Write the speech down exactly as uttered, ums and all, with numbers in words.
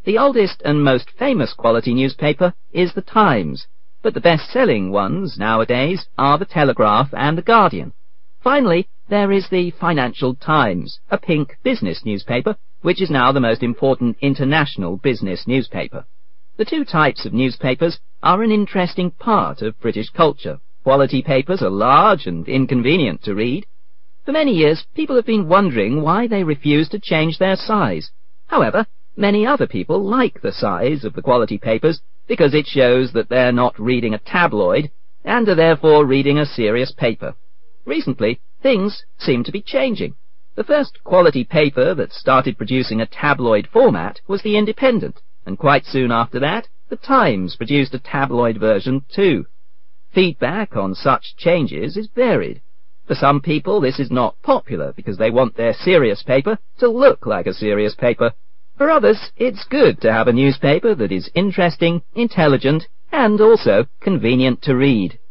The oldest and most famous quality newspaper is The Times, but the best-selling ones nowadays are The Telegraph and The Guardian. Finally, there is the Financial Times, a pink business newspaper, which is now the most important international business newspaper. The two types of newspapers are an interesting part of British culture. Quality papers are large and inconvenient to read. For many years, people have been wondering why they refuse to change their size. However, many other people like the size of the quality papers because it shows that they're not reading a tabloid and are therefore reading a serious paper. Recently, things seem to be changing. The first quality paper that started producing a tabloid format was The Independent, and quite soon after that, The Times produced a tabloid version too. Feedback on such changes is varied. For some people, this is not popular because they want their serious paper to look like a serious paper. For others, it's good to have a newspaper that is interesting, intelligent, and also convenient to read.